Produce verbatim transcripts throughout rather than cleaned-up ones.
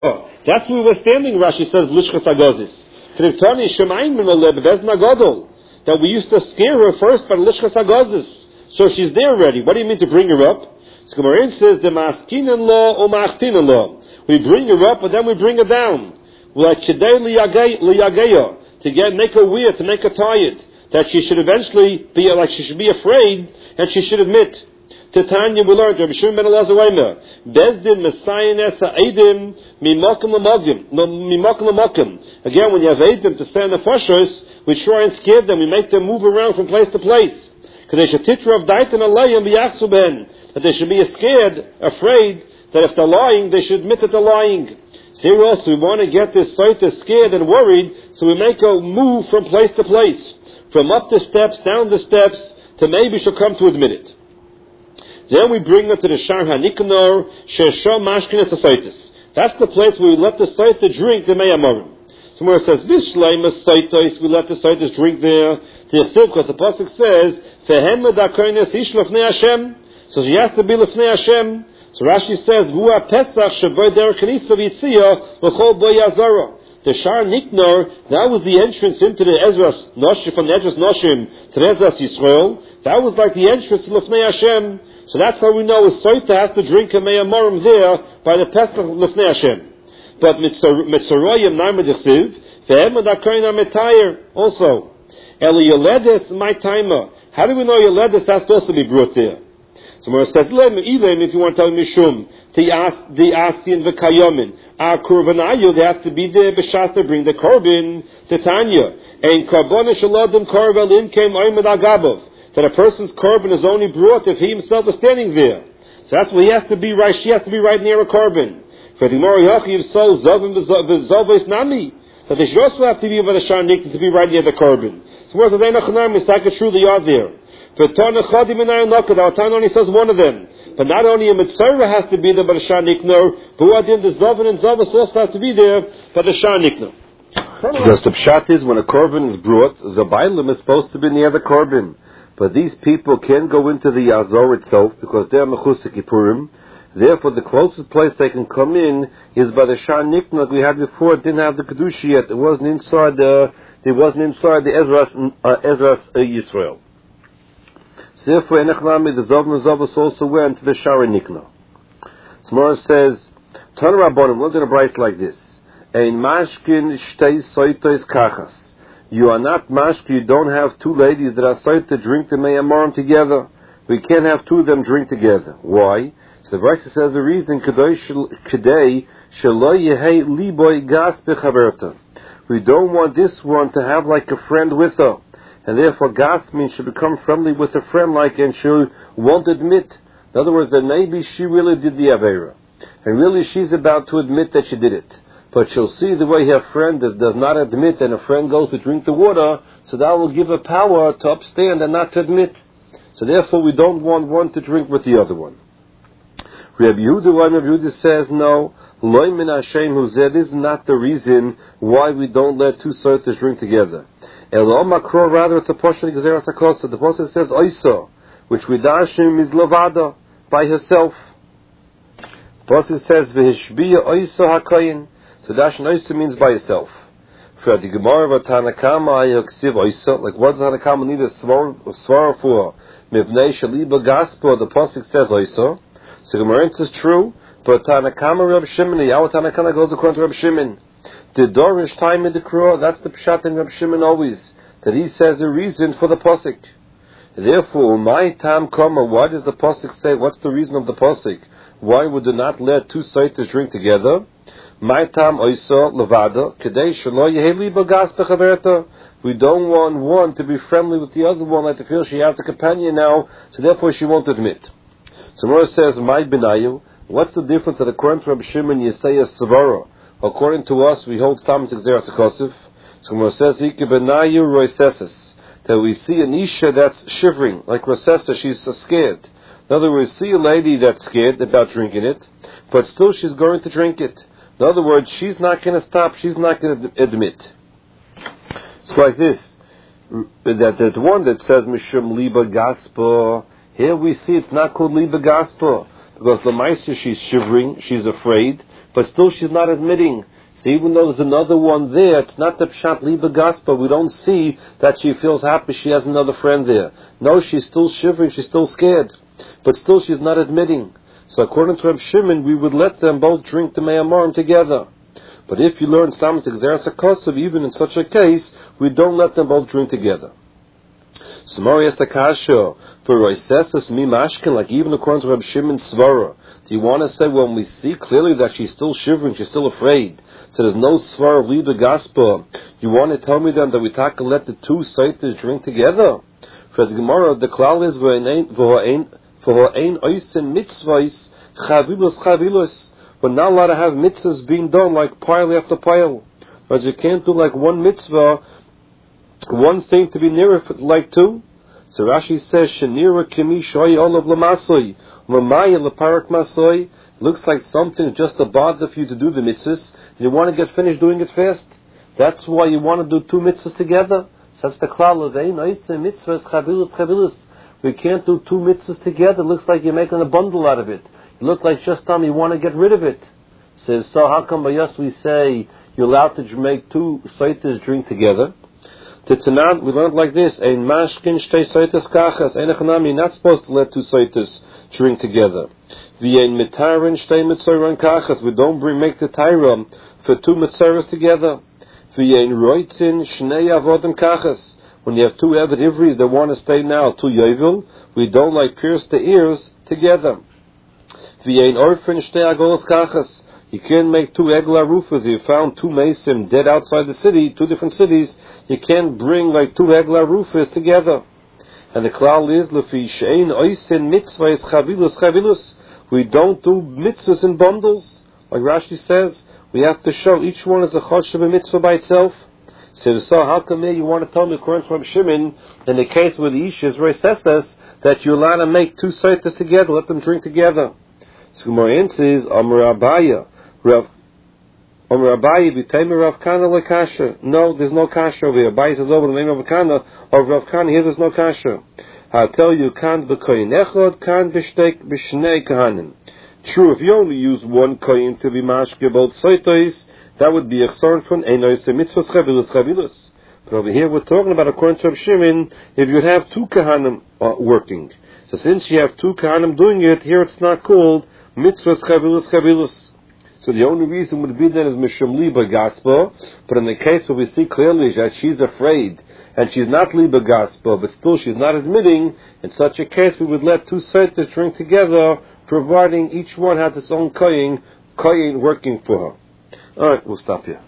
Oh, that's where we were standing, Rashi says, Lishkas Agozis. That we used to scare her first by Lishkas Agozis. So she's there already. What do you mean to bring her up? So Gemara says, the Maskin-in-law or Machtin-in-law. We bring her up, but then we bring her down. Like to get, make her weird, to make her tired. That she should eventually be, like she should be afraid, and she should admit. Titania we learned, Rabbi Shimon ben Elazar Weimer, Bezdin Messiah Nesa Eidim Mimakim Lamogim, no Mimakim Lamokim. Again, when you have Eidim to stand the Foshos, we try and scare them, we make them move around from place to place. Because they should titra of Daitan Alayim B'Yachsu Ben, that they should be scared, afraid, that if they're lying, they should admit that they're lying. So here also, we want to get this Saita scared and worried, so we make her move from place to place, from up the steps, down the steps, to maybe she'll come to admit it. Then we bring her to the Shar HaNiknor, Sheshah Mashkin Esasaitis. That's the place where we let the Saita drink the Meyamorim. Somewhere it says, Vishleim Saitais, we let the Saitis drink there. The because the Pasuk says, Fehem Dakoines Ish Lefnei Hashem. So she has to be Lefnei Hashem. So Rashi says, Vua Pesach Shavoy Der Kanisa Vitzia L'chol Bo Yazara. The Shar Niknor, that was the entrance into the Ezras Noshim, from the Ezras Noshim to the Ezras Yisrael. That was like the entrance to Lefnei Hashem. So that's how we know a Soita has to drink a Meyamorim there by the Pesach Lefnei Hashem. But Mitzoroyim Naimah Desiv, Ve'em Adakoina Metayir also. Eli Yoledes My Taima. How do we know Yoledes has to also be brought there? So when it says, Elim, if you want to tell me Mishum, the Astin V'Kayomin, our Kurvanayu, they have to be there, B'Shas to bring the Korban, the Tanya. And Karbona Shalodim Korvalim came Oymed Agabov. That a person's korban is only brought if he himself is standing there. So that's why he has to be right. She has to be right near a korban. For the Gemara Yochiv so Zovim v'Zovos Nami, that they should also have to be over the Shar Niknor to be right near the korban. So whereas the Einachanam is like truly are there. For Tana Chadim and Ayin Lakad, our Tana only says one of them. But not only a Mitzvah has to be there by the Shar Niknor, but who are the Zovim and Zovos also have to be there by the Shar Niknor. Because the pshat is when a korban is brought, the Bailim is supposed to be near the korban. But these people can't go into the Azor itself because they are Mechusik Kippurim. Therefore, the closest place they can come in is by the Shar Niknor like we had before. It didn't have the Kedusha yet. It wasn't inside the. It wasn't inside the Ezras uh, Ezras uh, Yisrael. So therefore, Enechnami the Zov Nezavos also went to the Shar Niknor. Smora says, "Turn Rabbanim, look at a price like this. Ein mashkin shtei soitos kachas. You are not mashki, you don't have two ladies that are said to drink the meyamorim together. We can't have two of them drink together. Why? So the Brisa says the reason, Kedei shelo yehei liboy gas bechaverta. We don't want this one to have like a friend with her. And therefore gas means she become friendly with a friend like, and she won't admit. In other words, that maybe she really did the Avera. And really she's about to admit that she did it. But she'll see the way her friend does, does not admit, and a friend goes to drink the water, so that will give her power to upstand and not to admit. So therefore we don't want one to drink with the other one. Rabbi Yehuda, Rabbi Yehuda says, no, Loi min Hashem huzeh, this is not the reason why we don't let two soitas drink together. Elo makro, rather it's a portion of Gezeras HaKosa. The Pasuk says, Oisa, which we dashim is Levada, by herself. The Pasuk says, V'hishbiya Oisa HaKoyin. So Dashan Oisa means by yourself. For the Gemara of Tanakama, Ayaksiv Oisa, like what does Tanakama need a svara for? Mibnei Shaliba Gaspo, the Pasuk says Oisa. So Gemara is true, but Tanakama Reb Shimon, the Yahweh Tanakama goes according to Reb Shimon. The Dorish time in the Kro, that's the Pshat in Reb Shimon always, that he says the reason for the Pasuk. Therefore, my tam kama, why does the Pasuk say, what's the reason of the Pasuk? Why would they not let two saitas drink together? My tam oisa levada, kedei shelo yeheli bagas bechaverta. We don't want one to be friendly with the other one, like to feel she has a companion now, so therefore she won't admit. So Mora says, my benayu, what's the difference that according to Rabbi Shimon Yisayah Savara, according to us we hold Tam Zikzer Sakosif. So Mora says, Ike benayu roiseses, that we see an isha that's shivering, like Rosessa, she's so scared. In other words, see a lady that's scared about drinking it, but still she's going to drink it. In other words, she's not going to stop, she's not going to admit. It's like this, that there's one that says, Mishum Liba Gaspa. Here we see it's not called Liba Gaspa, because the Maisa, she's shivering, she's afraid, but still she's not admitting. So even though there's another one there, it's not the Pshat Liba Gaspa. We don't see that she feels happy she has another friend there. No, she's still shivering, she's still scared. But still she's not admitting. So according to Reb Shimon, we would let them both drink the Mei Amorim together. But if you learn Stamas Exeres HaKosav, even in such a case, we don't let them both drink together. Samari has the kasha for Roisesas Mi Mashkin, like even according to Reb Shimon Svara. Do you want to say, when we see clearly that she's still shivering, she's still afraid, so there's no Svara of Liba Gaspa, you want to tell me then that we take and let the two Saitas drink together? For the Gemara, the klal is for her ein oisen mitzvahs chavilos chavilos. We're not allowed to have mitzvahs being done like pile after pile. But you can't do like one mitzvah, one thing to be nearer like two. So Rashi says, Shenira kimi shoy olav lamasoi, mamaya leparak masoi. Looks like something just a bother for you to do the mitzvahs, and you want to get finished doing it fast. That's why you want to do two mitzvahs together. So that's the klal of ein oisen mitzvahs chavilos chavilos. We can't do two mitzvahs together. It looks like you're making a bundle out of it. It looks like just time you want to get rid of it. Says, so how come by us we say you're allowed to make two saitas drink together? Titzanan, we learned like this: Ein mashkin shtei saitas kachas. Ein echanami, you're not supposed to let two saitas drink together. V'yein mitarin shtei mitzoran kachas. We don't bring make the tyra for two mitzoras together. V'yein roitzin shnei avodim kachas. When you have two Eved Ivris that want to stay now, two Yovel, we don't like pierce the ears together. V'yein orphan shtei agolos kachas. You can't make two egla rufas. You found two mason dead outside the city, two different cities. You can't bring like two egla rufas together. And the klal is lefi shein oisen mitzvahs chavilus chavilus. We don't do mitzvahs in bundles, like Rashi says. We have to show each one as a choshev mitzvah by itself. So, so how come here you want to tell me, according to Reb Shimon, in the case where the Isha is Reisesas, that you're allowed to make two saitas together, let them drink together? So Gemara answers, Amar Abaya, Rav, Amar Abaya, B'taymer Rav Kana lekasha. No, there's no kasha over here. Abaya says over the name of Rav Kana, or Rav Kana, here there's no kasha. I'll tell you, kan b'koyin echod, kan b'shnei kahanim. True, if you only use one koyin to be mashke both saitas, that would be a chsorn from Einois mitzvahs chavilus chavilus. But over here we're talking about, according to Reb Shimon, if you have two kahanim uh, working. So since you have two kahanim doing it, here it's not called mitzvahs chavilus chavilus. So the only reason would be then is mishum liba gaspa. But in the case where we see clearly that she's afraid and she's not liba gaspa, but still she's not admitting, in such a case we would let two saitas drink together, providing each one has its own koyin, koyin working for her. Alright, we'll stop here.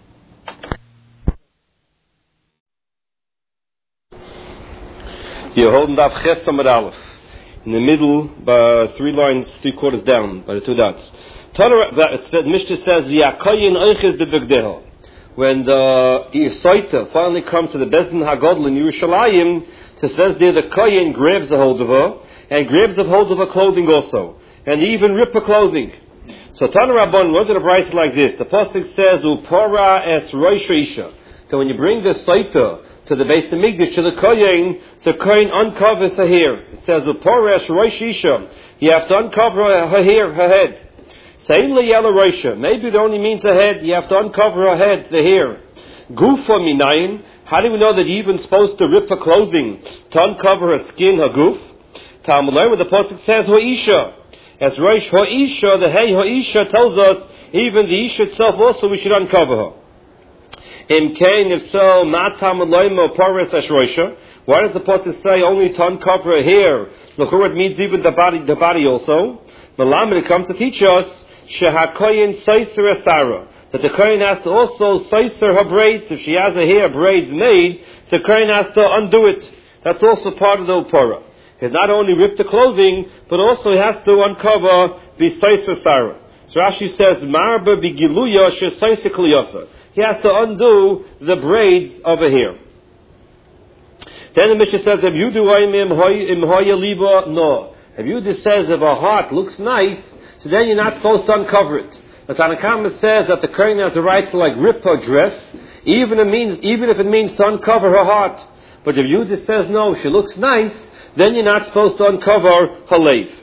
You're holding Daf Ches Amud Aleph. In the middle, by three lines, three quarters down, by the two dots. The Mishnah says, V'yakoyin oiches bebegdeho. When the Isaita finally comes to the Bezdin HaGodl in Yerushalayim, it says there the Koyin grabs a hold of her, and grabs a hold of her clothing also, and even rip her clothing. So Tana Rabban runs to the price like this. The pasuk says, "Upora es roish isha." So when you bring the saita to the Beis Hamikdash to the kohen, the kohen uncovers her hair. It says, "Upora es roish isha." You have to uncover her hair, her head. Sein leyela roisha. Maybe it only means her head. You have to uncover her head, the hair. Gufa minayin. How do we know that you're even supposed to rip her clothing to uncover her skin, her goof? Talmud learn what the pasuk says, "Hoisha." As Rosh Ha'isha, the Hey Ha'isha tells us, even the Isha itself also we should uncover her. Im Kain, if so, Matam Aloimo Paris Ash Roisha. Why does the pasuk say only to uncover her hair? Look, it means even the body, the body also. Malamed comes to teach us, Shehakoyin Saiser Asara, that the Kohen has to also Saiser her braids. If she has her hair braids made, the Kohen has to undo it. That's also part of the Upara. He not only ripped the clothing, but also he has to uncover the Saiser Sarah. So Rashi says, Marba bigiluya shesaisa kliyasa. He has to undo the braids of a hair. Then the Mishnah says, if you do im hoya liba, no. If you just says if a heart looks nice, so then you're not supposed to uncover it. The Tanakama says that the Kohen has the right to like rip her dress, even if it means, even if it means to uncover her heart. But if you just says no, she looks nice, then you're not supposed to uncover her leif.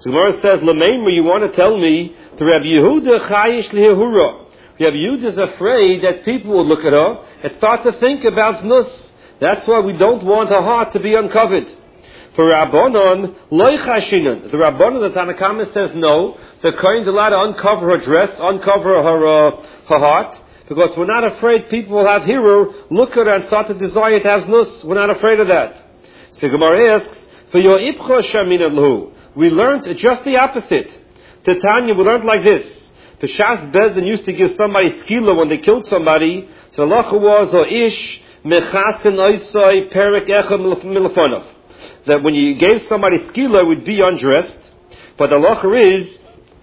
So Gemara says, Lameimer, you want to tell me the Rabbi Yehuda chayish lehura. Rabbi Yehuda is afraid that people will look at her and start to think about znus. That's why we don't want her heart to be uncovered. For Rabbanon, loy chashinon. The Rabbanon, the Tanna Kama says no. The Kohen's allowed to uncover her dress, uncover her uh, her heart, because we're not afraid people will have hirur, look at her and start to desire to have znus. We're not afraid of that. So Gemara asks, for your ipcha shamin alhu. We learned just the opposite. Titania, we learned like this. The Shas Bezdin used to give somebody skila when they killed somebody. So halacha was, or ish mechasin oisai perek echa milafonov. That when you gave somebody skila, it would be undressed. But the halacha is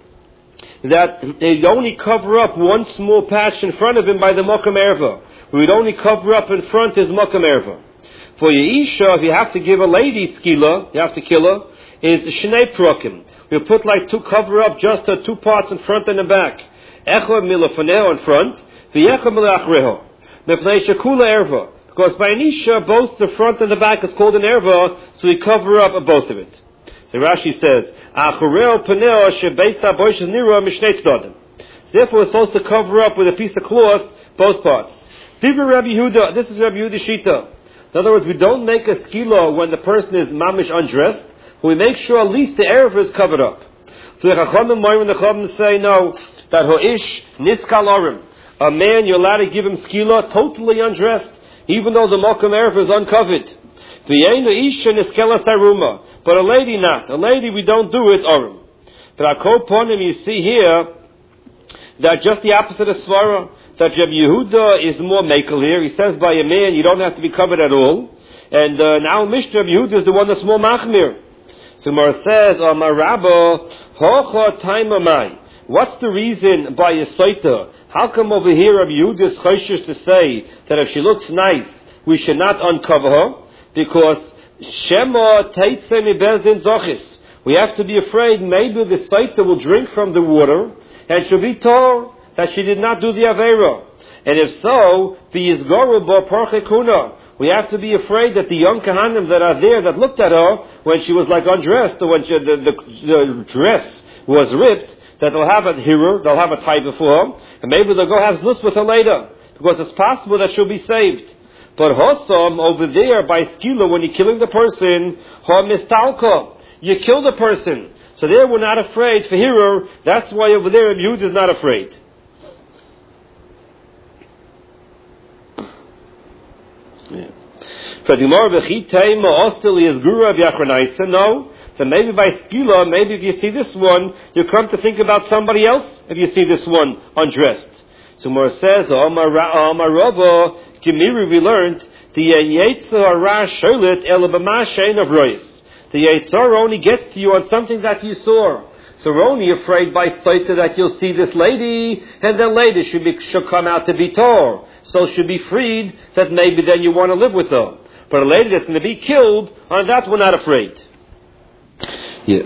that they'd only cover up one small patch in front of him by the Mokum Erva. We would only cover up in front his Mokum Erva. For Yeisha, if you have to give a lady skila, you have to kill her, is Shnei Prokim. We'll put like two cover up, just uh, two parts in front and the back. Echad milafoneo in front, v'echad milachreho. Mepnei shekula erva. Because by Anisha, both the front and the back is called an erva, so we cover up both of it. So Rashi says, Achureo paneo shebeis haboish nira mishnei tzdadim. Therefore, we're supposed to cover up with a piece of cloth both parts. Divra Rabbi Yehuda, this is Rabbi Yehuda Shita. In other words, we don't make a skila when the person is mamish undressed, but we make sure at least the erva is covered up. So the Chachamim, when the Chachamim say no, that ho'ish niskal orim, a man you're allowed to give him skila totally undressed, even though the mokum erva is uncovered. V'yeinu isha niskela saruma, but a lady not. A lady we don't do it orim. But Akol Ponim, you see here that just the opposite of svara. That Rabbi Yehuda is more makel here. He says by a man you don't have to be covered at all. And uh, now Mishnah Rabbi Yehuda is the one that's more machmir. So Mar says, oh, my Rabba, hocha taimamai. What's the reason by a saita? How come over here Rabbi Yehuda is chayshish to say that if she looks nice, we should not uncover her? Because shema teitze mi bezdin zochis. We have to be afraid maybe the saita will drink from the water and she'll be tall. That she did not do the Aveira. And if so, the Yizgoru bo Parchekuna. We have to be afraid that the young Kahanim that are there that looked at her when she was like undressed or when she, the, the, the dress was ripped, that they'll have a hirur, they'll have a tie before her, and maybe they'll go have znus with her later. Because it's possible that she'll be saved. But Hossam, over there by Skila, when you're killing the person, Ha Mistalka, you kill the person. So there we're not afraid for hirur. That's why over there Yehuda is not afraid. No. So maybe by skila, maybe if you see this one, you come to think about somebody else if you see this one undressed. So Mor says, oh my Rava, Kimiri, we learned, the Yetzirah Sholit Elabamashain of Royce. The Yetzirah only gets to you on something that you saw. So we're only afraid by Saita that you'll see this lady, and then later she'll, be, she'll come out to be Tor. So she'll be freed, that maybe then you want to live with her. But a lady that's going to be killed, on that we're not afraid. Yeah.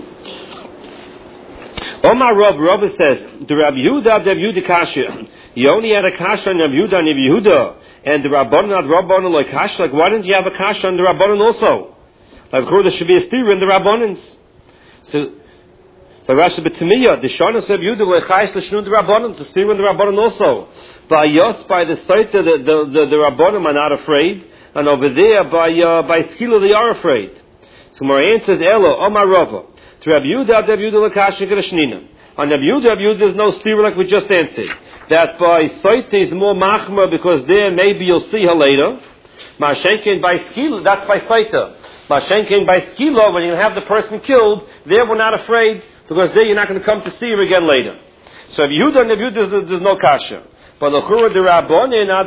Omar Rav, Rav says, the Rabbi Yehuda, Rabbi Yehuda Kasha. You only had a Kasha on Rabbi Yehuda and Rabbi Yehuda, and the Rabbanon, not Rabbanon like Kasha. Like, why didn't you have a Kasha on the Rabbanon also? Like, of course, there should be a steer in the Rabbanons. So, so Rashi B'Tamiya, the Shana Rabbi Yehuda, Lechayish L'Shnun the Rabbanon, to steer in the Rabbanon also. By Yos, by the Saita, the, the, the, the Rabbanon are not afraid, and over there, by uh, by Skila, they are afraid. So my answer is, Elo, Omar Rava. To Rabbi Yehuda, Rabbi Yehuda, L'Kasha G'Rashnina. On Rabbi Yehuda, Rabbi Yehuda, there's no steer like we just answered. That by Saita is more machma, because there maybe you'll see her later. Mashenkin by Skila, that's by Saita. Mashenkin by Skila, when you have the person killed, there we're not afraid, because there you're not going to come to see her again later. So Rabbi Yehuda and Rabbi Yehuda, there's, there's no kasha. But the Chura, the Rabbanon,